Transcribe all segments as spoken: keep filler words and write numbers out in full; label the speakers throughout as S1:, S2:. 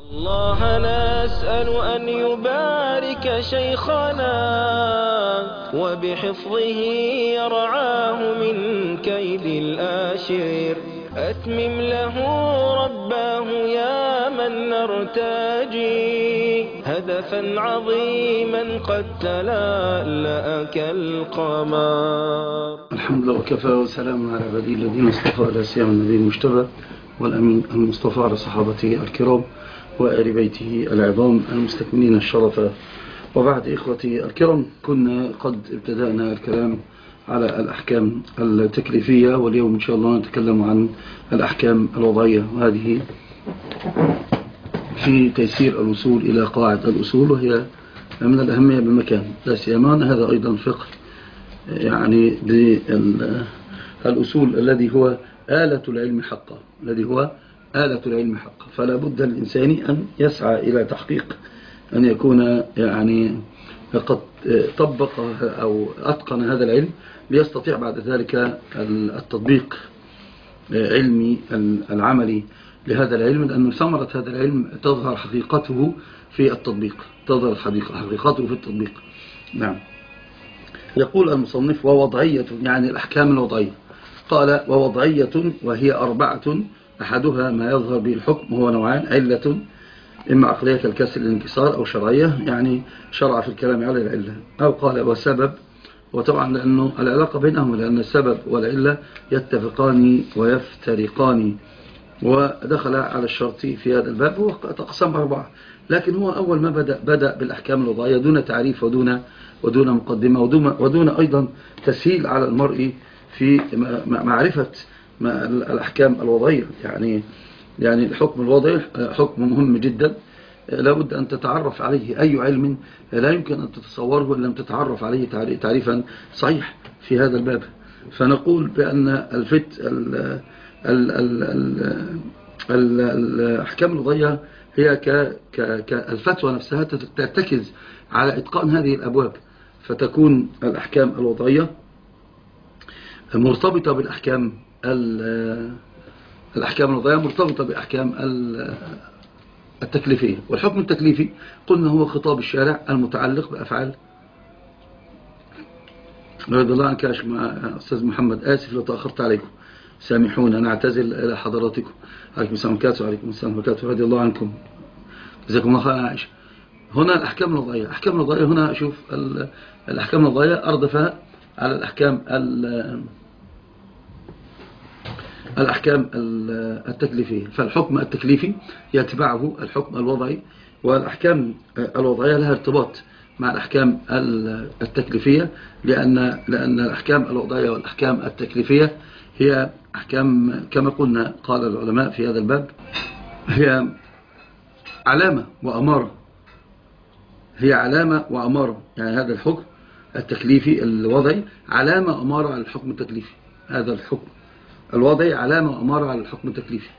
S1: الله نسأل أن يبارك شيخنا وبحفظه يرعاه من كيد الآشر. أتمم له رباه يا من نرتجي هدفا عظيما قد تلألأ كالقمر.
S2: الحمد لله وكفى وسلام على عباده الذين اصطفى، لا سيما النبي المجتبى والأمين المصطفى على صحابته الكرام وآل بيته العظام المستكملين الشرف. وبعد إخوتي الكرام، كنا قد ابتدأنا الكلام على الأحكام التكليفية، واليوم إن شاء الله نتكلم عن الأحكام الوضعية، وهذه في تيسير الوصول إلى قواعد الأصول، وهي من الأهمية بمكان، لا سيما هذا أيضا فقه يعني بالأصول الذي هو آلة العلم حقا، الذي هو آلة العلم حقا. فلا بد للإنسان أن يسعى إلى تحقيق أن يكون يعني قد طبق أو أتقن هذا العلم، ليستطيع بعد ذلك التطبيق علمي العملي لهذا العلم، لأن ثمرة هذا العلم تظهر حقيقته في التطبيق، تظهر حقيقته في التطبيق. نعم. يقول المصنف: ووضعية، يعني الأحكام الوضعية. قال: ووضعية وهي أربعة، أحدها ما يظهر به الحكم، هو نوعان: علة إما عقلية كالكسر الانكسار، أو شرعية يعني شرع في الكلام على العلة، أو قال وسبب. وطبعا لأنه العلاقة بينهم، لأن السبب والعلة يتفقان ويفترقان، ودخل على الشرط في هذا الباب وتقسم أربعة. لكن هو أول ما بدأ بدأ بالأحكام الوضعية دون تعريف ودون ودون مقدمة ودون, ودون أيضا تسهيل على المرء في معرفة الأحكام الوضعية. يعني يعني الحكم الوضعي حكم مهم جدا، لا بد أن تتعرف عليه. أي علم لا يمكن أن تتصوره إن لم تتعرف عليه تعريفا صحيح في هذا الباب. فنقول بأن الفت ال ال ال ال الأحكام الوضعية هي كالفتوى نفسها، ترتكز على إتقان هذه الأبواب، فتكون الأحكام الوضعية مرتبطة بالأحكام الأحكام الوضعية مرتبطة بأحكام التكليفية. والحكم التكليفي قلنا هو خطاب الشارع المتعلق بأفعال. رضي الله عنك يا أستاذ محمد، آسف لو تأخرت عليكم، سامحونا، نعتذر إلى حضراتكم. عليكم السلام وبركاته. وعليكم السلام وبركاته. رضي الله عنكم، جزاكم الله خير. عائشة، هنا الأحكام الوضعية. الأحكام الوضعية هنا شوف الأحكام الوضعية أردفها على الأحكام الأحكام التكليفية. فالحكم التكليفي يتبعه الحكم الوضعي، والأحكام الوضعية لها ارتباط مع الأحكام التكليفية، لأن لأن الأحكام الوضعية والأحكام التكليفية هي أحكام كما قلنا قال العلماء في هذا الباب، هي علامة وأمارة، هي علامة وأمارة. يعني هذا الحكم التكليفي الوضعي علامة وأمارة على الحكم التكليفي. هذا الحكم الوضعي علامة وأمارة على الحكم التكليفي.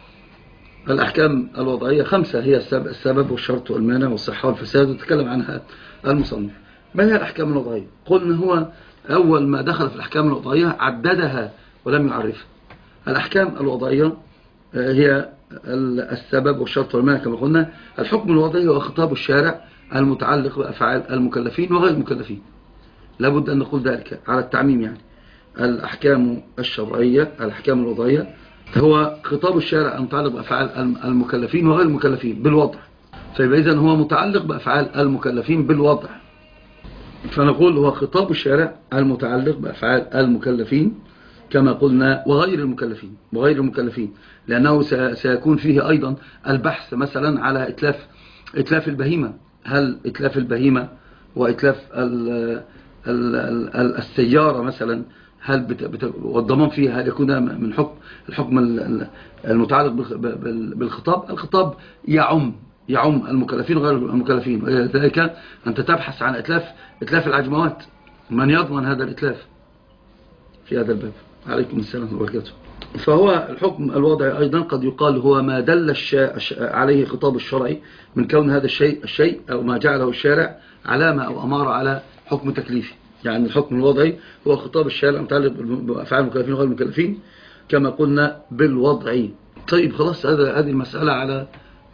S2: الأحكام الوضعية خمسة، هي السبب والشرط والمانع والصحة والفساد، وتكلم عنها المصنف. ما هي الأحكام الوضعية؟ قلنا هو أول ما دخل في الأحكام الوضعية عددها ولم يعرفها. الأحكام الوضعية هي السبب والشرط والمانع كما قلنا. الحكم الوضعي هو خطاب الشارع المتعلق بأفعال المكلفين وغير المكلفين، لابد أن نقول ذلك على التعميم. يعني الأحكام الشرعية الأحكام الوضعية هو خطاب الشارع المتعلق بأفعال المكلفين وغير المكلفين بالوضع. فيبقى إذن هو متعلق بأفعال المكلفين بالوضع، فنقول هو خطاب الشارع المتعلق بأفعال المكلفين كما قلنا وغير المكلفين وغير المكلفين لأنه سيكون فيه أيضا البحث مثلا على إتلاف إتلاف البهيمة. هل إتلاف البهيمة وإتلاف ال ال ال السيارة مثلا، هل بت... بت... والضمان فيها هل يكون من حكم الحكم المتعلق بالخطاب؟ الخطاب يعم يعم المكلفين وغير المكلفين، ولذلك أنت تبحث عن إتلاف إتلاف العجموات، من يضمن هذا الإتلاف في هذا الباب. عليكم السلام وبركاته. فهو الحكم الوضعي أيضا قد يقال هو ما دل الشا... عليه خطاب الشرعي من كون هذا الشيء الشيء أو ما جعله الشارع علامة أو أمارة على حكم تكليفي. يعني الحكم الوضعي هو خطاب الشارع المتعلق بأفعال المكلفين وغير المكلفين كما قلنا بالوضعي. طيب خلاص، هذا هذه المسألة على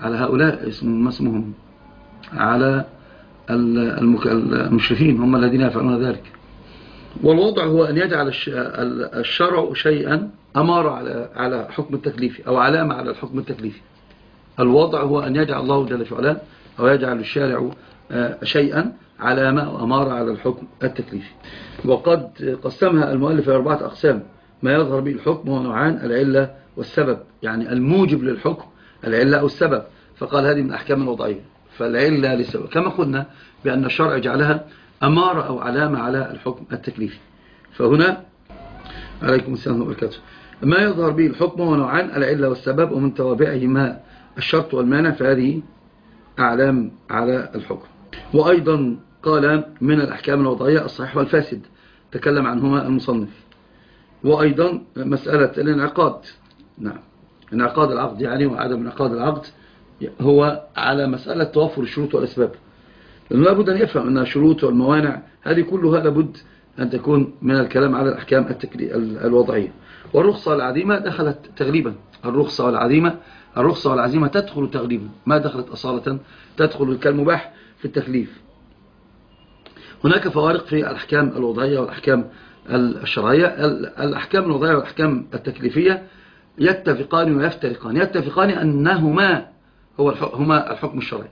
S2: على هؤلاء اسم اسمهم على المشرفين هم الذين يفعلون ذلك. والوضع هو أن يجعل الشرع شيئا أمارة على على حكم التكليفي أو علامة على الحكم التكليفي. الوضع هو أن يجعل الله جل وعلا أو يجعل الشارع شيئا علامة أو أمارة على الحكم التكليفي. وقد قسمها المؤلف إلى أربعة أقسام. ما يظهر به الحكم هو نوعان: العلة والسبب، يعني الموجب للحكم العلة أو السبب، فقال هذه من الأحكام الوضعية. فالعلة للسبب كما قلنا بأن الشرع جعلها أمارة أو علامة على الحكم التكليفي. فهنا عليكم السلام وبركاته. ما يظهر به الحكم هو نوعان: العلة والسبب، ومن توابعهما الشرط والمانع، فهذه أعلام على الحكم. وأيضا قال من الأحكام الوضعية الصحيح والفاسد، تكلم عنهما المصنف. وأيضا مسألة الانعقاد، نعم انعقاد العقد يعني وعدم انعقاد العقد هو على مسألة توفر الشروط والأسباب، لأنه لابد أن يفهم أن الشروط والموانع هذه كلها لابد أن تكون من الكلام على الأحكام الوضعية. والرخصة العديمة دخلت تغليبا، الرخصة والعديمة الرخصة والعزيمة تدخل تغليبا، ما دخلت أصالة، تدخل كالمباح في التكليف. هناك فوارق في الأحكام الوضعية والأحكام الشرعية. الأحكام الوضعية والأحكام التكليفية يتفقان ويفترقان. يتفقان أنهما هو هما الحكم الشرعي،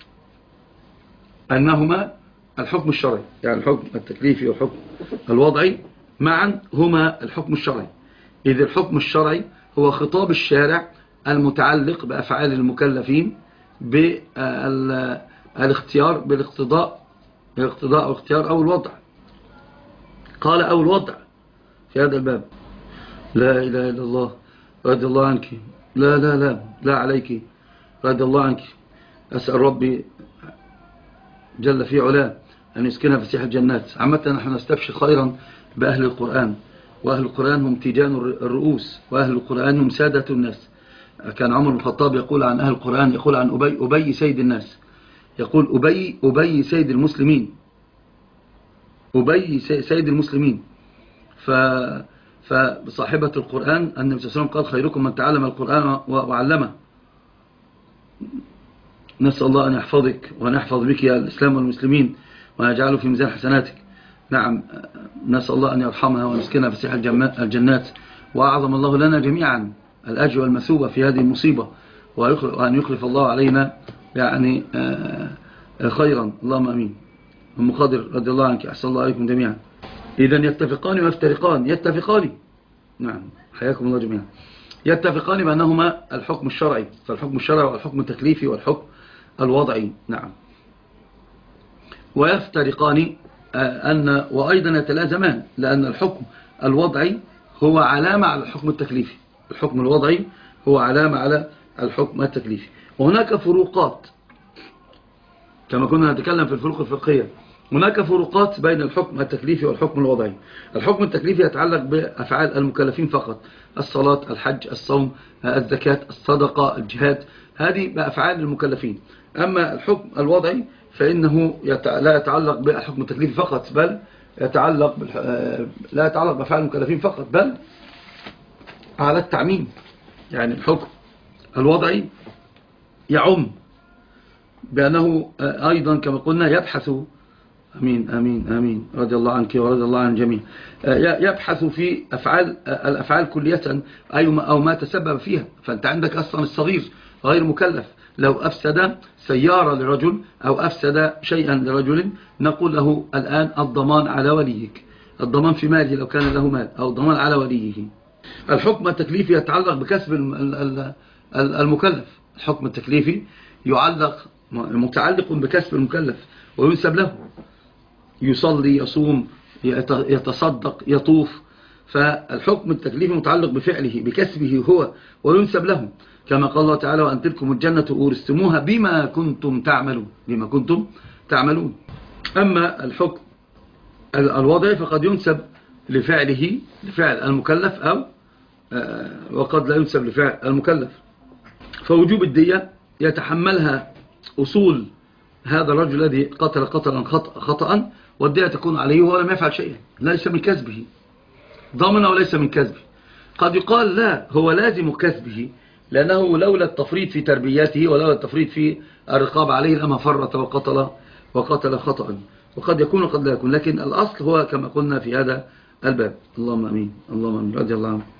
S2: أنهما الحكم الشرعي، يعني الحكم التكليفي والحكم الوضعي معا هما الحكم الشرعي، إذ الحكم الشرعي هو خطاب الشارع المتعلق بأفعال المكلفين بالاختيار بالاقتضاء الاقتضاء أو اختيار أو الوضع. قال أو الوضع في هذا الباب. لا إله إلا الله، رضي الله عنك، لا لا لا لا عليك، رضي الله عنك. أسأل ربي جل في علاه أن يسكنها فسيح الجنات. عامة نحن نستبشر خيرا بأهل القرآن، وأهل القرآن هم تيجان الرؤوس، وأهل القرآن هم سادة الناس. كان عمر بن الخطاب يقول عن أهل القرآن، يقول عن أبي أبي سيد الناس، يقول أبي أبي سيد المسلمين، أبي سيد المسلمين. ف فصاحبة القرآن النبي صلى الله عليه وسلم قال خيركم من تعلم القرآن وعلمه. نسأل الله أن يحفظك وأن يحفظ بك يا الإسلام والمسلمين وأن يجعله في ميزان حسناتك. نعم، نسأل الله أن يرحمها ونسكنها في سيح الجنات، وأعظم الله لنا جميعا الأجر والمثوبة في هذه المصيبة، وأن يخلف الله علينا يعني خيرا، اللهم أمين. أم خضر رضي الله عنك، أحسن الله عليكم جميعا. إذن يتفقان ويفترقان. يتفقان، نعم حياكم الله جميعا. يتفقان بأنهما الحكم الشرعي، فالحكم الشرعي والحكم التكليفي والحكم الوضعي، نعم. ويفترقان أن وأيضا يتلازمان، لأن الحكم الوضعي هو علامة على الحكم التكليفي، الحكم الوضعي هو علامة على الحكم التكليفي. وهناك فروقات كما كنا نتكلم في الفروق الفقهية، هناك فروقات بين الحكم التكليفي والحكم الوضعي. الحكم التكليفي يتعلق بأفعال المكلفين فقط، الصلاة، الحج، الصوم، الزكاة، الصدقة، الجهاد، هذه بأفعال المكلفين. أما الحكم الوضعي فإنه لا يتعلق بالحكم التكليفي فقط، بل يتعلق لا يتعلق بأفعال المكلفين فقط، بل على التعميم. يعني الحكم الوضعي يعم بأنه أيضا كما قلنا يبحث، أمين أمين أمين رضي الله عنك ورضي الله عن الجميع، يبحث في أفعال الأفعال كلية أو ما تسبب فيها. فأنت عندك أصلا الصغير غير مكلف، لو أفسد سيارة لرجل أو أفسد شيئا لرجل نقول له الآن الضمان على وليك، الضمان في ماله لو كان له مال، أو الضمان على وليه. الحكم التكليفي يتعلق بكسب المكلف، الحكم التكليفي يعلق متعلق بكسب المكلف وينسب له، يصلي، يصوم، يتصدق، يطوف. فالحكم التكليفي متعلق بفعله، بكسبه هو، وينسب له، كما قال الله تعالى وأن تلكم الجنة أورثتموها بما كنتم تعملون، بما كنتم تعملون. أما الحكم الوضعي فقد ينسب لفعله، لفعل المكلف، أو وقد لا ينسب لفعل المكلف. فوجوب الدية يتحملها أصول هذا الرجل الذي قتل قتلا خطأ، والدية تكون عليه وهو لم يفعل شيئا، ليس من كسبه، ضامن وليس من كسبه. قد يقال لا، هو لازم كسبه لأنه لولا التفريط في تربيته ولولا التفريط في الرقابة عليه لما فرط وقتل وقتل خطأ، وقد يكون وقد لا يكون، لكن الأصل هو كما قلنا في هذا الباب. اللهم أمين اللهم أمين. رضي الله عنه.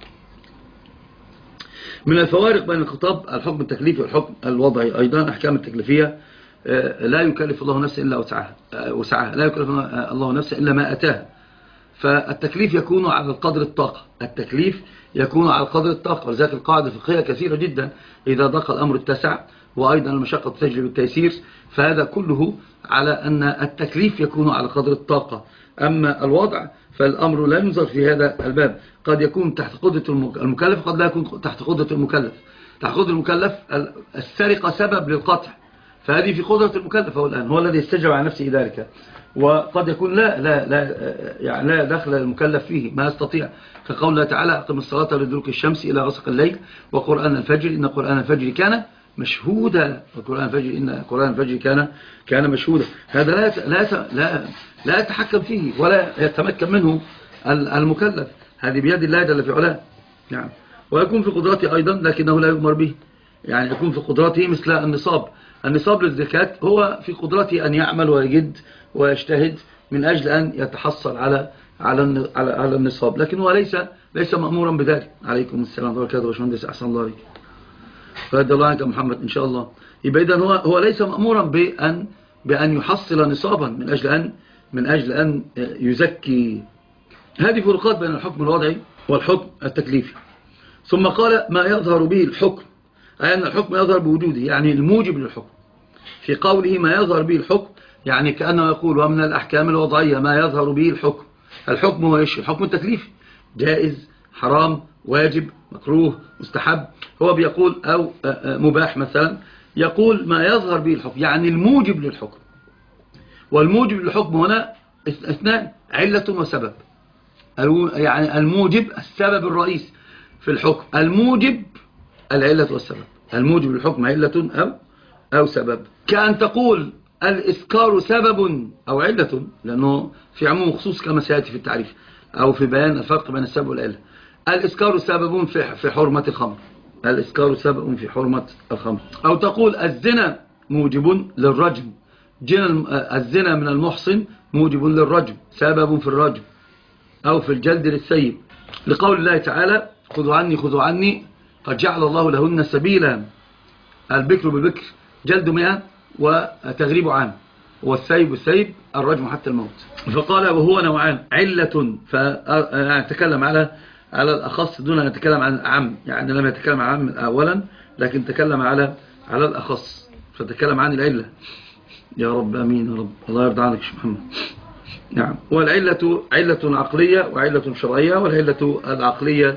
S2: من الفوارق بين الخطاب الحكم التكليفي والحكم الوضعي أيضا أحكام التكليفية لا يكلف الله نفسا إلا وسعها، وسعها لا يكلف الله نفسا إلا ما أتاها. فالتكليف يكون على القدر الطاقة، التكليف يكون على القدر الطاقة، ولذلك القاعدة الفقهية كثيرة جدا، إذا ضاق الأمر اتسع، وأيضا المشقة تجلب التيسير، فهذا كله على أن التكليف يكون على قدر الطاقة. أما الوضع فالأمر لا ينظر في هذا الباب، قد يكون تحت قدرة المكلف، قد لا يكون تحت قدرة المكلف. تحت قدرة المكلف السرقة سبب للقطع، فهذه في قدرة المكلف هو الآن، هو الذي يستجب على نفسه ذلك. وقد يكون لا لا لا يعني لا دخل المكلف فيه، ما يستطيع، كقول الله تعالى أقم الصلاة لدلوك الشمس إلى غسق الليل وقرآن الفجر إن قرآن الفجر كان مشهودا، وقرآن الفجر إن قرآن الفجر كان كان مشهودا. هذا لا لا لا لا يتحكم فيه ولا يتمكن منه المكلف، هذه بيد الله جل في علاه. نعم. ويكون في قدرته أيضا لكنه لا يؤمر به، يعني يكون في قدرته مثل النصاب. النصاب للزكاة هو في قدرته أن يعمل ويجد ويجتهد من أجل أن يتحصل على على على النصاب، لكن هو ليس ليس مأمورا بذلك. عليكم السلام ورحمة الله وبركاته. أحسن الله عليك. فهذا الله عنك محمد إن شاء الله. يبقى إذن هو هو ليس مأمورا بأن بأن يحصل نصابا من أجل أن من أجل أن يزكي. هذه فروقات بين الحكم الوضعي والحكم التكليفي. ثم قال ما يظهر به الحكم، أي أن الحكم يظهر بوجوده، يعني الموجب للحكم. في قوله ما يظهر به الحكم يعني كأنه يقول ومن الأحكام الوضعية ما يظهر به الحكم. الحكم هو إيش؟ الحكم التكليفي، جائز، حرام، واجب، مكروه، مستحب. هو بيقول أو مباح مثلا، يقول ما يظهر به الحكم يعني الموجب للحكم. والموجب للحكم هنا اثنان، علة وسبب. يعني الموجب السبب الرئيس في الحكم، الموجب العلة والسبب. الموجب للحكم علة أو أو سبب. كأن تقول الإسكار سبب أو علة، لأنه في عموم وخصوص كما سيأتي في التعريف أو في بيان الفرق بين السبب والعلة. الإسكار سبب في في حرمة الخمر، الإسكار سبب في حرمة الخمر. أو تقول الزنا موجب للرجم، الزنا من المحصن موجب للرجم، سبب في الرجم أو في الجلد للسيب، لقول الله تعالى خذوا عني خذوا عني قد جعل الله لهن سبيلا. البكر بالبكر جلد مئة وتغريب عام، والسيب والسيب الرجم حتى الموت. فقال وهو نوعان، علة فنتكلم على على الأخص دون أن نتكلم عن الأعم، يعني لم يتكلم عن الأعم أولا لكن تكلم على على الأخص، فتكلم عن العلة. يا رب أمين يا رب، الله يرضى عنك يا محمد. نعم. والعلة علة عقلية وعلة شرعية. والعلة العقلية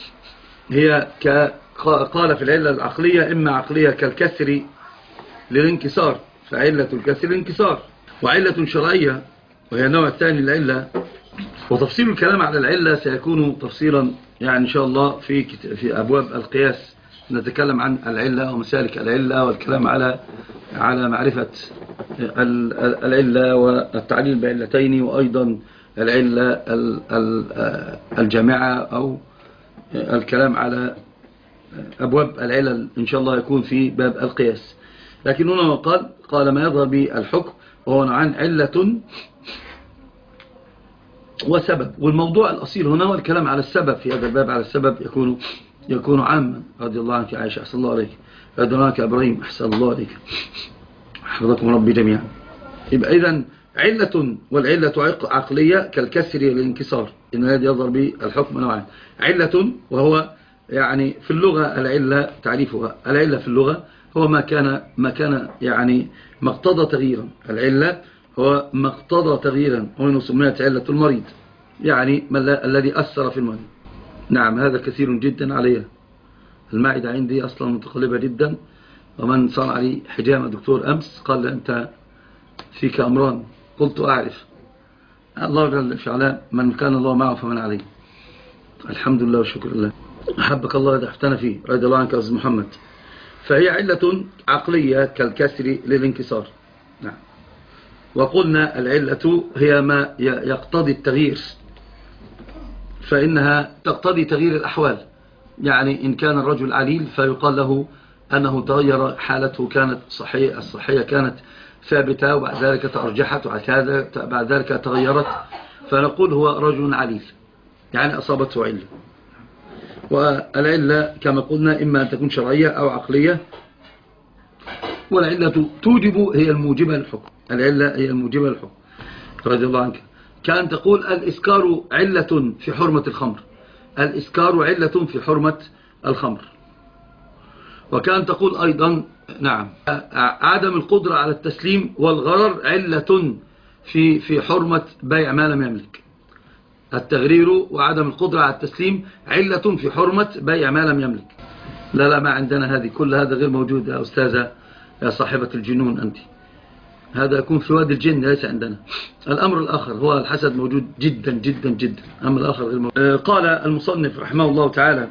S2: هي ك قال في العلة العقلية إما عقلية كالكسر للانكسار، فعلة الكسر الانكسار. وعلة شرعية وهي النوع الثاني للعلة. وتفصيل الكلام على العلة سيكون تفصيلا يعني إن شاء الله في في أبواب القياس، نتكلم عن العلة ومسالك العلة والكلام على على معرفة العلة والتعليل بعلتين، وأيضا العلة الجامعة أو الكلام على أبواب العلل إن شاء الله يكون في باب القياس. لكن هنا قال قال ما يظهر به الحكم وهو عن علة وسبب. والموضوع الأصيل هنا هو الكلام على السبب في هذا الباب، على السبب يكون يكون عاما. رضي الله عنك عائشة، أحسن الله عليك. رضي الله عنك إبراهيم، أحسن الله عليك. حفظكم ربي جميعا. يبقى إذن علة، والعلة عقلية كالكسر والانكسار، إن هذا يظهر به الحكم نوعان. علة وهو يعني في اللغة العلة تعريفها، العلة في اللغة هو ما كان ما كان يعني مقتضى تغييرا. العلة هو مقتضى تغييرا، ومنه سميت علة المريض، يعني الذي أثر في المريض. نعم هذا كثير جدا علي، المعدة عندي أصلا متقلبة جدا، ومن صنع لي حجامة دكتور أمس قال لي أنت فيك أمران، قلت أعرف. الله جل في علاه، من كان الله معه فمن عليه. الحمد لله والشكر لله. أحبك الله دحفتنا فيه، رضي الله عنك يا أستاذ محمد. فهي علة عقلية كالكسر للانكسار. نعم. وقلنا العلة هي ما يقتضي التغيير، فإنها تقتضي تغيير الأحوال، يعني إن كان الرجل عليل فيقال له أنه تغير حالته، كانت صحية الصحية كانت ثابتة وبعد ذلك تأرجحت وبعد ذلك تغيرت، فنقول هو رجل عليل يعني أصابته علة. والعلة كما قلنا إما أن تكون شرعية أو عقلية، والعلة توجب هي الموجبة للحكم. العلة هي الموجبة للحكم. رضي الله عنك. كان تقول الإسكار علة في حرمة الخمر، الإسكار علة في حرمة الخمر. وكان تقول أيضا نعم عدم القدرة على التسليم والغرر علة في في حرمة بيع ما لم يملك. التغرير وعدم القدرة على التسليم علة في حرمة بيع ما لم يملك. لا لا ما عندنا هذه، كل هذا غير موجود يا أستاذة يا صاحبة الجنون أنت، هذا يكون في وادي الجن ليس عندنا. الأمر الآخر هو الحسد موجود جدا جدا جدا، الأمر الآخر غير موجود. قال المصنف رحمه الله تعالى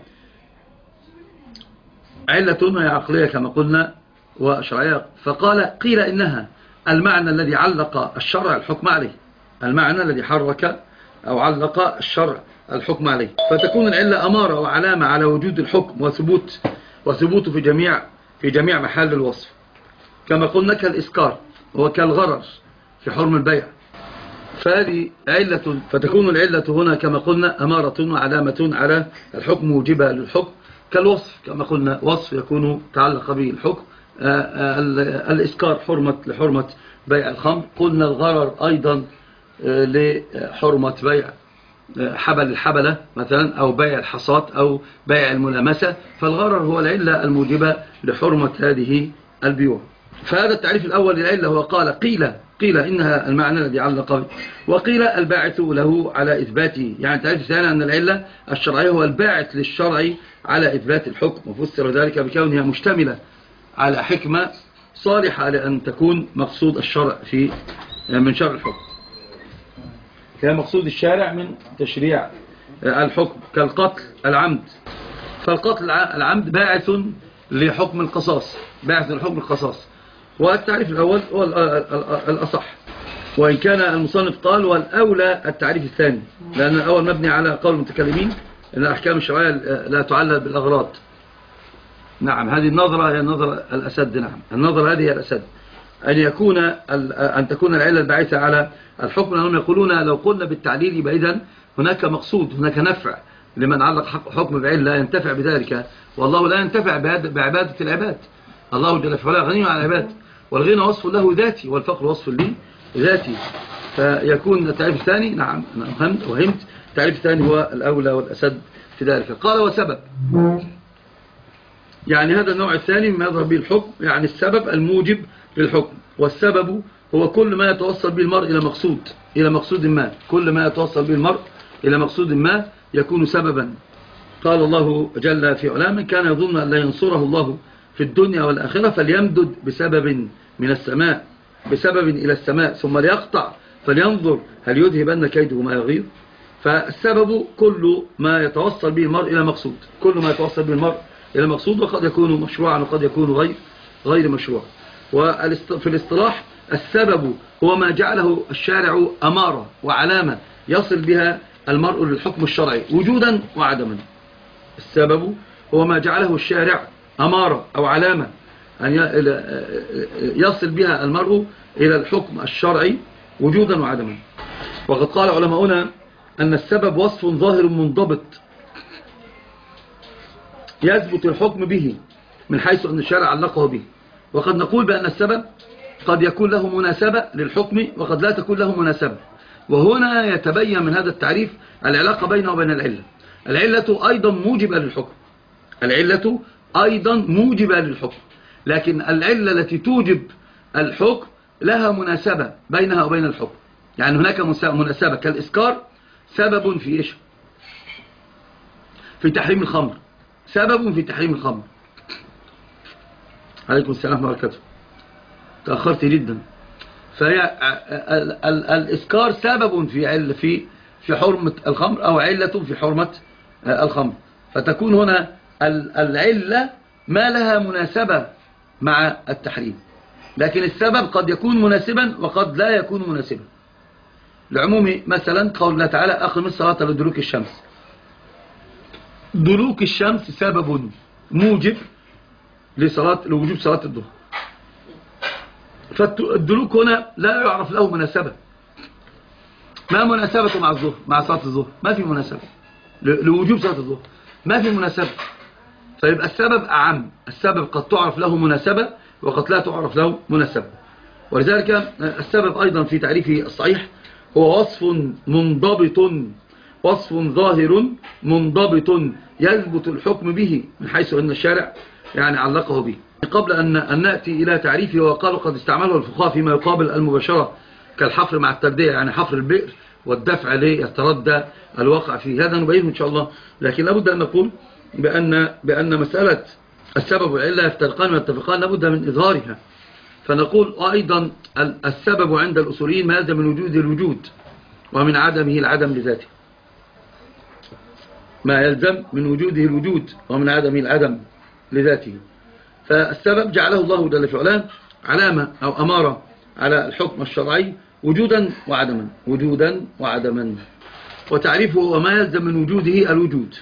S2: علة وهي عقلية كما قلنا وشرعية، فقال قيل إنها المعنى الذي علق الشرع الحكم عليه، المعنى الذي حرك أو علق الشرع الحكم عليه، فتكون العلة أمارة وعلامة على وجود الحكم وثبوت وثبوته في جميع في جميع محل الوصف، كما قلنا كالإسكار وكالغرر في حرم البيع، فهذه علة. فتكون العلة هنا كما قلنا أمارة وعلامة على الحكم موجبة للحكم، كالوصف كما قلنا وصف يكون تعلق به الحكم. الإسكار حرمة لحرمة بيع الخمر، قلنا الغرر أيضا لحرمة بيع حبل الحبلة مثلا أو بيع الحصات أو بيع الملامسة، فالغرر هو العلة الموجبة لحرمة هذه البيوع. فهذا التعريف الأول للعلة هو قال قيل قيل إنها المعنى الذي علق به، وقيل الباعث له على إثباته. يعني التعريف الثاني أن العلة الشرعية هو الباعث للشرع على إثبات الحكم، وفسر ذلك بكونها مشتملة على حكمة صالحة لأن تكون مقصود الشرع في من شرع الحكم، كان مقصود الشارع من تشريع الحكم، كالقتل العمد، فالقتل العمد باعث لحكم القصاص، باعث لحكم القصاص. والتعريف الأول هو الأصح، وإن كان المصنف قال والأولى التعريف الثاني، لأن الأول مبني على قول المتكلمين أن الأحكام الشرعية لا تعلل بالأغراض. نعم هذه النظرة هي النظرة الأسد. نعم النظرة هذه هي الأسد، أن يكون أن تكون العلة الباعثة على الحكم، لأنهم يقولون لو قلنا بالتعليل يبقى إذن هناك مقصود، هناك نفع لمن علق حكم بعلة ينتفع بذلك، والله لا ينتفع بعبادة العباد. الله جل وعلا غني عن العباد، والغنى وصف له ذاتي والفقر وصف لي ذاتي، فيكون التعريف الثاني نعم أنا وهمت التعريف الثاني هو الأولى والأسد في ذلك. قال وسبب، يعني هذا النوع الثاني مما يظهر به الحكم، يعني السبب الموجب للحكم، والسبب هو كل ما يتوصل به المرء إلى مقصود إلى مقصود ما، كل ما يتوصل به المرء إلى مقصود ما يكون سببا. قال الله جل في علاه من كان يظن أن لا ينصره الله في الدنيا والآخرة فليمدد بسبب من السماء بسبب إلى السماء ثم ليقطع فلينظر هل يذهبن كيده ما يغيظ. فالسبب كل ما يتوصل به المرء إلى مقصود، كل ما يتوصل به المرء إلى مقصود، وقد يكون مشروعا وقد يكون غير غير مشروع. وفي الاصطلاح السبب هو ما جعله الشارع أمارة وعلامة يصل بها المرء للحكم الشرعي وجودا وعدما. السبب هو ما جعله الشارع أمارة أو علامة أن يصل بها المرء إلى الحكم الشرعي وجودا وعدما. وقد قال علماؤنا أن السبب وصف ظاهر منضبط يثبت الحكم به من حيث أن الشارع علقه به. وقد نقول بأن السبب قد يكون له مناسبة للحكم وقد لا تكون له مناسبة، وهنا يتبين من هذا التعريف العلاقة بينه وبين العلة. العلة أيضا موجبة للحكم، العلة أيضا موجبة للحكم، لكن العلة التي توجب الحكم لها مناسبة بينها وبين الحكم. يعني هناك مناسبة كالإسكار سبب في إيش؟ في تحريم الخمر، سبب في تحريم الخمر. عليكم السلام ورحمة الله وبركاته، تأخرت جدا. فهي الإسكار سبب في عل في في حرمة الخمر أو علة في حرمة الخمر، فتكون هنا العلة ما لها مناسبة مع التحريم، لكن السبب قد يكون مناسبا وقد لا يكون مناسبا. لعموم مثلا قول الله تعالى أقم الصلاة لدلوك الشمس، دلوك الشمس سبب موجب لصلاة لوجوب صلاة الظهر. فالدلوك هنا لا يعرف له مناسبة. ما مناسبة مع الظهر مع صلاة الظهر؟ ما في مناسبة لوجوب صلاة الظهر، ما في مناسبة. فيبقى السبب أعم، السبب قد تعرف له مناسبة وقد لا تعرف له مناسبة. ولذلك السبب أيضا في تعريفه الصحيح هو وصف منضبط، وصف ظاهر منضبط يثبت الحكم به من حيث أن الشارع يعني علقه به. قبل أن نأتي إلى تعريفه، وقالوا قد استعمله الفقهاء فيما يقابل المباشرة كالحفر مع التردية، يعني حفر البئر والدفع ليتردى الواقع فيه، هذا نبينه إن شاء الله. لكن لابد أن نقول بأن, بأن مسألة السبب والعلة يفترقان ويتفقان لابد من إظهارها. فنقول أيضا السبب عند الأصوليين ما يلزم من وجوده الوجود ومن عدمه العدم لذاته، ما يلزم من وجوده الوجود ومن عدمه العدم لذاته. فالسبب جعله الله جل في علاه علامة أو أمارة على الحكم الشرعي وجودا وعدما، وجودا وعدما. وتعريفه وما يلزم من وجوده الوجود،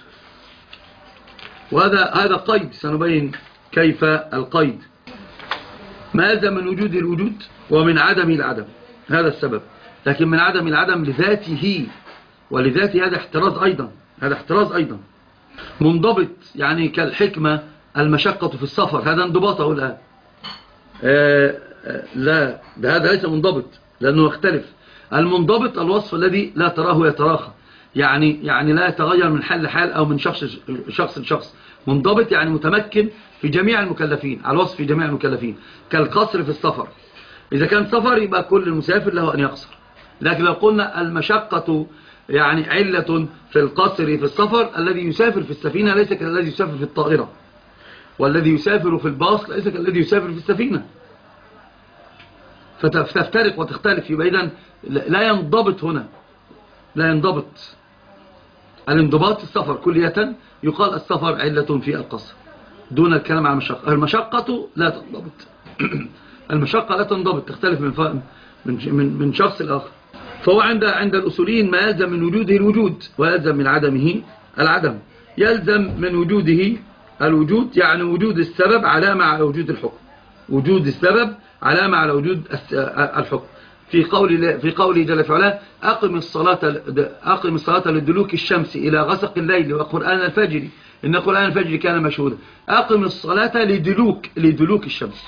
S2: وهذا هذا قيد سنبين كيف القيد. ما يلزم من وجوده الوجود ومن عدمه العدم، هذا السبب. لكن من عدم العدم لذاته، ولذاته هذا احتراز أيضا، هذا احتراز أيضا. منضبط يعني كالحكمة المشقة في السفر، هذا انضباطه الآن. آه آه لا، ده هذا ليس منضبط لأنه يختلف. المنضبط الوصف الذي لا تراه يتراخى، يعني يعني لا يتغير من حال لحال أو من شخص شخص لشخص. منضبط يعني متمكن في جميع المكلفين، على الوصف في جميع المكلفين. كالقصر في السفر، إذا كان سفر يبقى كل المسافر له أن يقصر. لكن لو قلنا المشقة يعني علة في القصر في السفر، الذي يسافر في السفينة ليس كالذي يسافر في الطائرة، والذي يسافر في الباص ليس كالذي يسافر في السفينة. فتفترق وتختلف. يبقى إذن لا ينضبط هنا، لا ينضبط. الانضباط في السفر كلية يقال السفر علة في القصر دون الكلام عن المشقة. المشقة لا تنضبط المشقة لا تنضبط، تختلف من من من شخص لآخر. فهو عند عند الأصوليين ما يلزم من وجوده الوجود ويلزم من عدمه العدم. يلزم من وجوده الوجود يعني وجود السبب علامة على وجود الحكم، وجود السبب علامة على وجود الحكم. في قول في قوله جل في علاه أقم الصلاة أقم الصلاة لدلوك الشمس إلى غسق الليل وقرآن الفجر إن قرآن الفجر كان مشهودا. أقم الصلاة لدلوك لدلوك الشمس،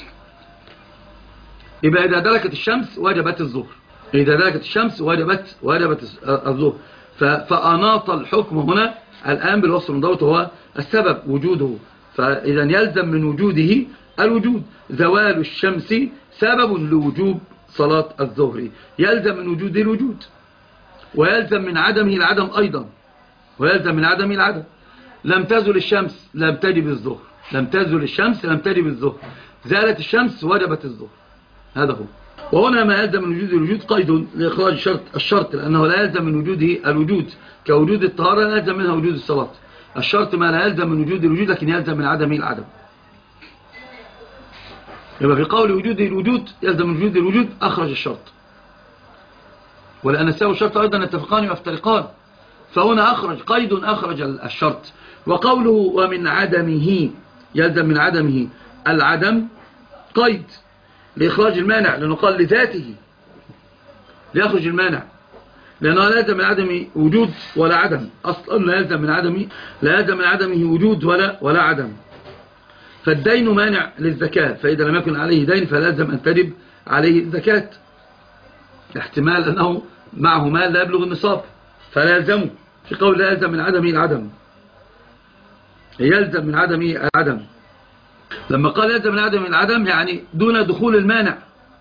S2: يبقى إذا دلكت الشمس وجبت الظهر، إذا دلكت الشمس وجبت وجبت الظهر. فأناط الحكم هنا الآن بالوصف المنضبط هو السبب وجوده. فإذا يلزم من وجوده الوجود. زوال الشمس سبب لوجوب صلاة الظهر، يلزم من وجوده الوجود ويلزم من عدمه العدم أيضا، ويلزم من عدمه العدم. لم تزل الشمس لم تجب الظهر، لم تزل الشمس لم تجب الظهر، زالت الشمس وجبت الظهر، هذا هو. وهنا ما يلزم من وجوده الوجود قيد لإخراج الشرط الشرط لأنه لا يلزم من وجوده الوجود كوجود الطهارة لا يلزم منها وجود الصلاة. الشرط ما لا يلزم من وجود الوجود لكن يلزم من عدمه العدم. يبقى في قول وجوده الوجود يلزم من وجود الوجود أخرج الشرط، ولأن السبب والشرط أيضا يتفقان ويفترقان. فهنا أخرج قيد أخرج الشرط. وقوله ومن عدمه يلزم من عدمه العدم قيد لإخراج المانع، لأنه قال لذاته ليخرج المانع، لأنه لا يلزم من عدمه وجود ولا عدم. أصلا لا يلزم من عدمه لا يلزم من عدمه وجود ولا ولا عدم. فالدين مانع للزكاة، فإذا لم يكن عليه دين فلازم أن تجب عليه الزكاة، احتمال أنه معه مال لا يبلغ النصاب فلا يلزمه. في قول لا يلزم من عدمه العدم، يلزم من عدمه العدم. لما قال يلزم من عدمه العدم يعني دون دخول المانع،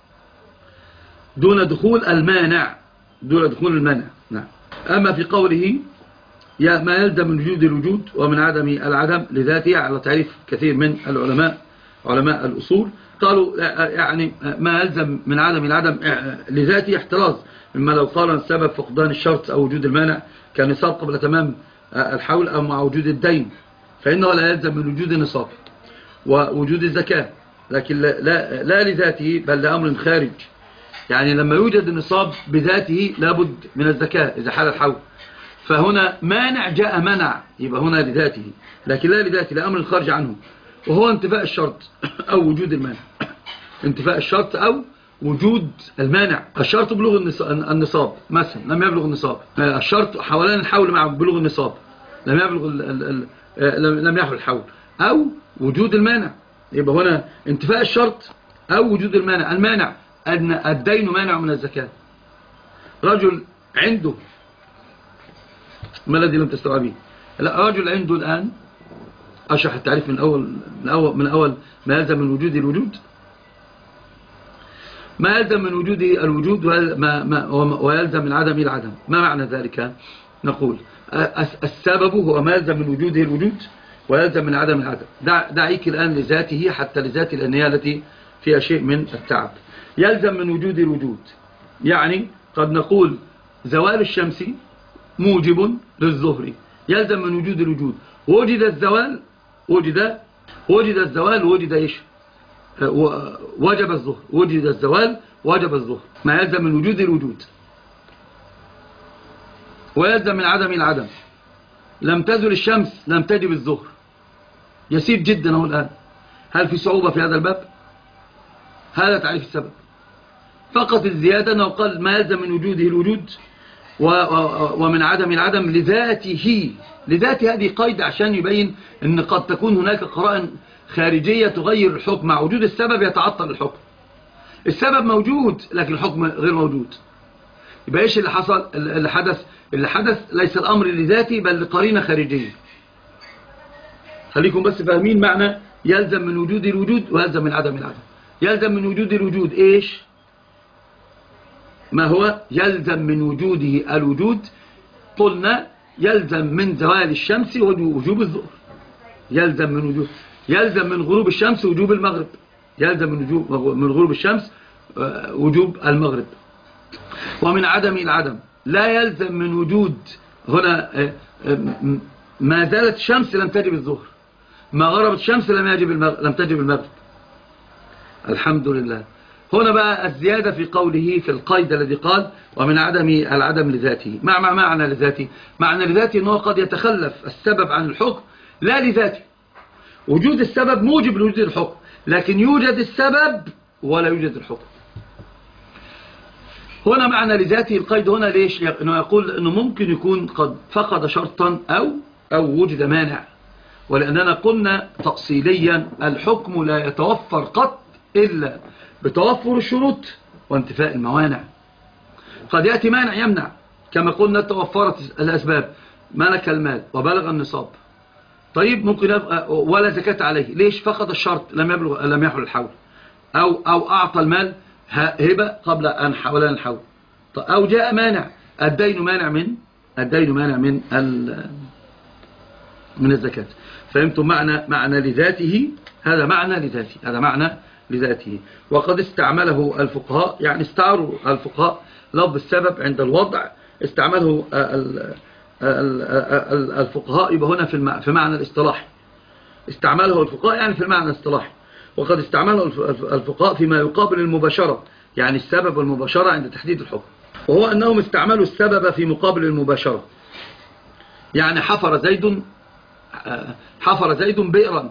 S2: دون دخول المانع دون دخول المانع نعم. أما في قوله يا ما يلزم من وجود الوجود ومن عدم العدم لذاته على تعريف كثير من العلماء علماء الأصول قالوا يعني ما يلزم من عدم العدم لذاته احتراز مما لو قال السبب فقدان الشرط أو وجود المانع كنصاب قبل تمام الحول أو مع وجود الدين، فإنه لا يلزم من وجود النصاب ووجود الزكاة، لكن لا, لا, لا لذاته بل لأمر خارج. يعني لما يوجد النصاب بذاته لابد من الزكاة إذا حال الحول، فهنا مانع جاء منع، يبقى هنا لذاته، لكن لا لذاته، لا أمر الخارج عنه، وهو انتفاء الشرط أو وجود المانع. انتفاء الشرط أو وجود المانع. الشرط بلوغ النصاب مثلا، لم يبلغ النصاب. الشرط حوالين الحول مع بلوغ النصاب، لم يبلغ ال ال ال لم يحول الحول، أو وجود المانع. يبقى هنا انتفاء الشرط أو وجود المانع. المانع أن الدين مانع من الزكاة. رجل عنده، ما الذي لم تستوعبيه؟ لا، رجل عنده الآن، أشرح التعريف من أول من أول من أول ما يلزم من وجوده الوجود. ما يلزم من وجوده الوجود ويلزم من عدمه العدم. ما معنى ذلك؟ نقول السبب هو ما يلزم من وجوده الوجود ويلزم من عدم العدم. دع دعيك الآن لذاته، حتى لذات الأنية التي فيها شيء من التعب. يلزم من وجوده الوجود، يعني قد نقول زوال الشمس موجب للظهر، يلزم من وجود الوجود. وجد الزوال، وجد وجد الزوال وجد ايش؟ وجب الظهر. وجد الزوال وجب الظهر. ما يلزم من وجود الوجود ويلزم من عدم العدم. لم تزل الشمس لم تجب الظهر. يسير جدا هو الآن. هل في صعوبة في هذا الباب؟ هذا تعريف السبب. فقط الزيادة أنه قال ما يلزم من وجوده الوجود ومن عدم العدم لذاته. لذاته هذه قيد عشان يبين أن قد تكون هناك قرائن خارجية تغير الحكم. مع وجود السبب يتعطل الحكم. السبب موجود لكن الحكم غير موجود. يبقى ايش اللي حصل؟ اللي حدث اللي حدث ليس الأمر لذاته بل لقرينة خارجية. خليكم بس فاهمين معنى يلزم من وجود الوجود ويلزم من عدم العدم. يلزم من وجود الوجود ايش؟ ما هو؟ يلزم من وجوده الوجود. قلنا يلزم من زوال الشمس وجوب الظهر. يلزم من وجود يلزم من غروب الشمس وجوب المغرب. يلزم من وجوب من غروب الشمس وجوب المغرب. ومن عدم العدم لا يلزم من وجود. هنا ما زالت الشمس لم تجب الظهر، ما غربت الشمس لم يجب المغرب لم تجب المغرب. الحمد لله. هنا بقى الزيادة في قوله في القيد الذي قال ومن عدم العدم لذاته. مع مع معنى لذاته، معنى لذاته أنه قد يتخلف السبب عن الحكم لا لذاته. وجود السبب موجب لوجود الحكم، لكن يوجد السبب ولا يوجد الحكم. هنا معنى لذاته القيد هنا ليش؟ انه يقول انه ممكن يكون قد فقد شرطا او او وجد مانع. ولاننا قلنا تأصيليا الحكم لا يتوفر قط الا بتوفر الشروط وانتفاء الموانع. قد يأتي مانع يمنع، كما قلنا توفرت الاسباب، ملك المال وبلغ النصاب. طيب ممكن يبقى ولا زكاة عليه. ليش؟ فقد الشرط، لم يبلغ لم يحل الحول، او او اعطى المال هبة قبل أن حولان الحول، أو جاء مانع. الدين مانع من الدين مانع من من الزكاة. فهمتم معنى معنى لذاته؟ هذا معنى لذاته هذا معنى لذاته. وقد استعمله الفقهاء، يعني استعاروا الفقهاء لفظ السبب عند الوضع، استعمله الفقهاء يبقى هنا في في معنى الاصطلاحي. استعمله الفقهاء يعني في المعنى الاصطلاحي. وقد استعمله الفقهاء فيما يقابل المباشرة، يعني السبب والمباشرة عند تحديد الحكم. وهو أنهم استعملوا السبب في مقابل المباشرة. يعني حفر زيد حفر زيد بئرا،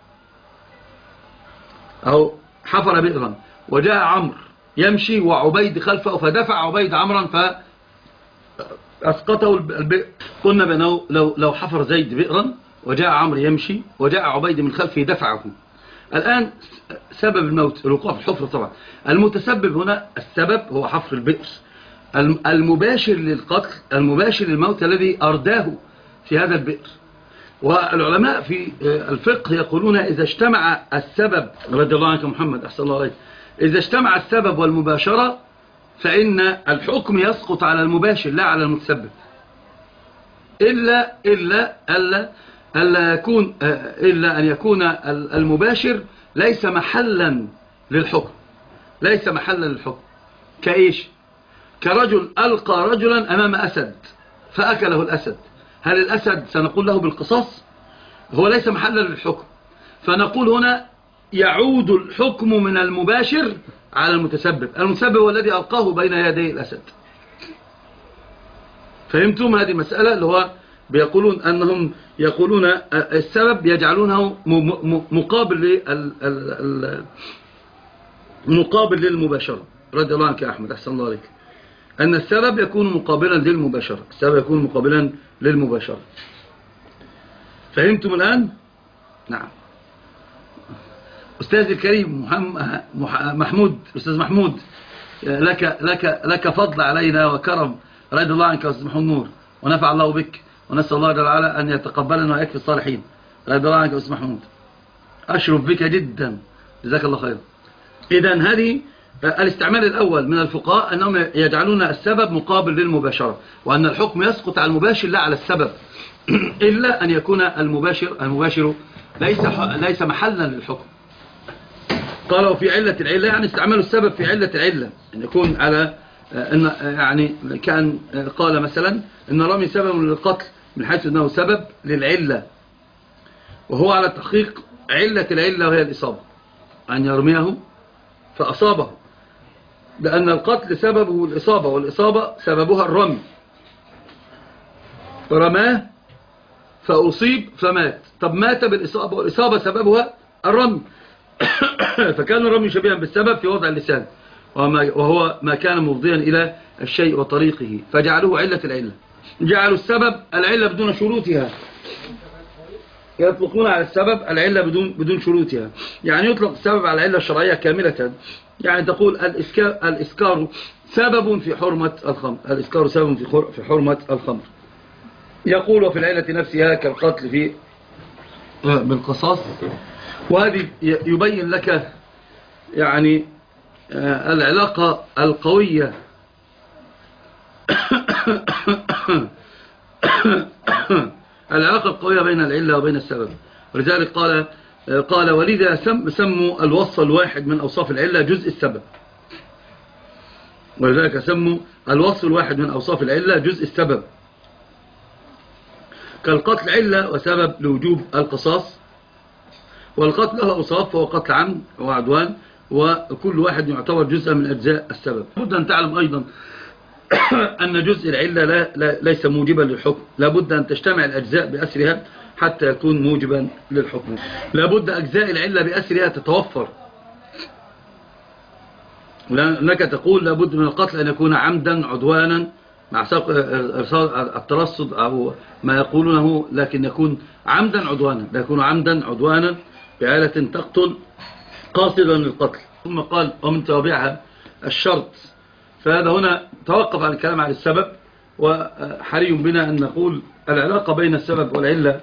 S2: أو حفر بئرا وجاء عمرو يمشي وعبيد خلفه فدفع عبيد عمرا فأسقطه البئر. قلنا بأنه لو لو حفر زيد بئرا وجاء عمرو يمشي وجاء عبيد من خلفه دفعه. الآن سبب الموت الوقوع في الحفرة طبعا. المتسبب هنا السبب هو حفر البئر. المباشر للقتل المباشر للموت الذي أرداه في هذا البئر. والعلماء في الفقه يقولون إذا اجتمع السبب، رضي الله عنك محمد أحسن الله عليك، إذا اجتمع السبب والمباشرة فإن الحكم يسقط على المباشر لا على المتسبب، إلا إلا ألا ألا يكون إلا أن يكون المباشر ليس محلا للحكم ليس محلا للحكم. كإيش؟ كرجل ألقى رجلا أمام أسد فأكله الأسد. هل الأسد سنقول له بالقصاص؟ هو ليس محلا للحكم. فنقول هنا يعود الحكم من المباشر على المتسبب. المتسبب هو الذي ألقاه بين يدي الأسد. فهمتم هذه المسألة؟ اللي هو بيقولون أنهم يقولون السبب يجعلونه مقابل لل مقابل للمباشرة. رضي الله عنك يا أحمد، أحسن الله عليك. أن السبب يكون مقابلا للمباشرة، السبب يكون مقابلا للمباشرة. فهمتم الآن؟ نعم. أستاذ الكريم محمود، أستاذ محمود، لك لك لك فضل علينا وكرم. رضي الله عنك يا أستاذ محمود نور، ونفع الله بك، ونسأل الله جل وعلا أن يتقبلنا ويكفي الصالحين. رضي الله عنك يا أستاذ محمود، أشرف بك جدا، جزاك الله خير. إذن هذه الاستعمال الأول من الفقهاء أنهم يجعلون السبب مقابل للمباشرة، وأن الحكم يسقط على المباشر لا على السبب، إلا أن يكون المباشر المباشر ليس ليس محلا للحكم. قالوا في علة العلة، يعني استعملوا السبب في علة العلة، أن يكون على إن يعني كان قال مثلا إن رمي سبب للقتل من حيث أنه سبب للعلة، وهو على تحقيق علة العلة وهي الإصابة، أن يرميه فأصابه، لأن القتل سببه الإصابة، والإصابة سببها الرمي، فرماه فأصيب فمات. طب مات بالإصابة، والإصابة سببها الرمي فكان الرمي شبيها بالسبب في وضع اللسان، وهو ما كان مفضيا إلى الشيء وطريقه، فجعلوه علة العلة. جعلوا السبب العلة بدون شروطها، يطلقون على السبب العلة بدون بدون شروطها. يعني يطلق السبب على العلة الشرعية كاملة، يعني تقول الإسكار, الإسكار سبب في حرمة الخمر، الإسكار سبب في حرمة الخمر. يقول وفي العلة نفسها كالقتل في بالقصاص. وهذه يبين لك يعني العلاقة القوية العلاقة القوية بين العلة وبين السبب. ولذلك قال قال ولذا سم سموا الوصف الواحد من أوصاف العلة جزء السبب، ولذلك سموا الوصف الواحد من أوصاف العلة جزء السبب، كالقتل علة وسبب لوجوب القصاص، والقتل له أوصاف، فهو قتل عمد وعدوان، وكل واحد يعتبر جزءا من أجزاء السبب. لابد أن تعلم أيضا أن جزء العلة لا لا ليس موجبا للحكم، لابد أن تجتمع الأجزاء بأسرها حتى يكون موجبا للحكم. لابد أجزاء العلة بأسرها تتوفر، لأنك تقول لابد من القتل أن يكون عمدا عدوانا مع الترصد أو ما يقولونه، لكن يكون عمدا عدوانا، لا يكون عمدا عدوانا بآلة تقتل قاصدا للقتل. ثم قال ومن توابعها الشرط. فهذا هنا توقف عن الكلام عن السبب، وحري بنا أن نقول العلاقة بين السبب والعلة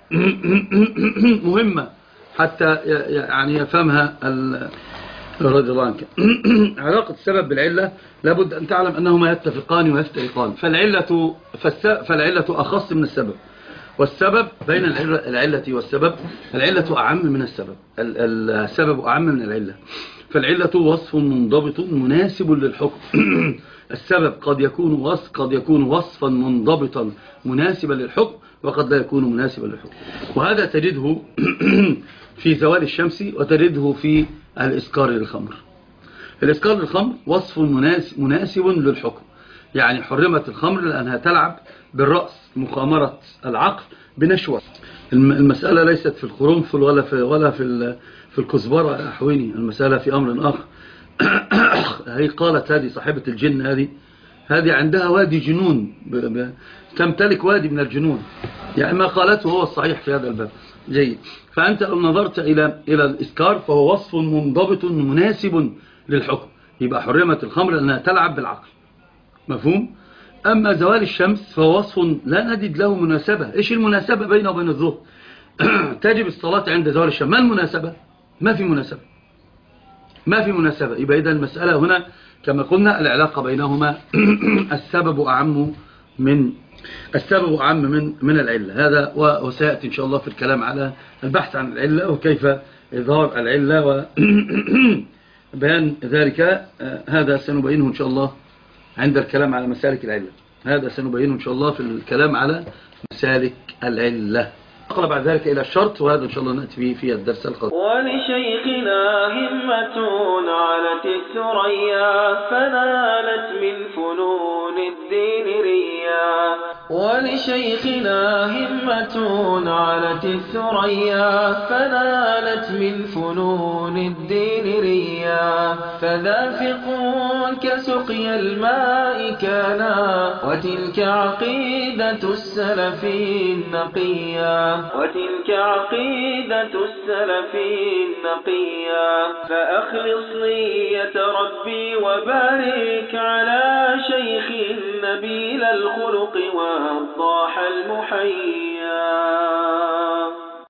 S2: مهمة حتى يعني يفهمها رضي الله عنك. علاقة السبب بالعلة لابد أن تعلم أنهما يتفقان ويفترقان، فالعلة, فالعلة أخص من السبب، والسبب بين العلة والسبب العلة أعم من السبب، السبب أعم من العلة. فالعلة وصف منضبط مناسب للحكم السبب قد يكون وصف قد يكون وصفا منضبطا مناسبا للحكم، وقد لا يكون مناسبا للحكم. وهذا تجده في زوال الشمس، وتجده في الإسكار للخمر. الإسكار للخمر وصف مناسب للحكم، يعني حرمت الخمر لأنها تلعب بالرأس، مخامرة العقل بنشوة. المسألة ليست في القرنفل ولا في ولا في في الكزبرة يا أحويني، المسألة في أمر آخر. هي قالت هذه صاحبة الجن، هذه هذه عندها وادي جنون، تمتلك وادي من الجنون، يعني ما قالته هو الصحيح في هذا الباب. جيد. فأنت لو نظرت إلى إلى الإسكار فهو وصف منضبط مناسب للحكم، يبقى حرمت الخمر لأنها تلعب بالعقل، مفهوم؟ أما زوال الشمس فهو وصف لا نجد له مناسبة. إيش المناسبة بينه وبين الظهر؟ تجب الصلاة عند زوال الشمس، ما المناسبة؟ ما في مناسبة، ما في مناسبة. يبقى إذا المسألة هنا كما قلنا العلاقة بينهما السبب أعم من السبب أعم من من العلة. هذا وسيأتي إن شاء الله في الكلام على البحث عن العلة وكيف إظهار العلة وبيان ذلك. هذا سنبينه إن شاء الله عند الكلام على مسالك العلة، هذا سنبينه إن شاء الله في الكلام على مسالك العلة. نقل بعد ذلك إلى الشرط، وهذا إن شاء الله نأتي به في الدرس القادم.
S1: ولشيخنا همة علت الثريا، فنالت من فنون الدين ريا. ولشيخنا همة علت الثريا فنالت من فنون الدين ريا فذا فقه كسقي الماء كانا وتلك عقيدة السلف النقيا وتلك عقيدة السلف النقيا فأخلص نية ربي وبارك على شيخ نبيل الخلق والضاح المحيا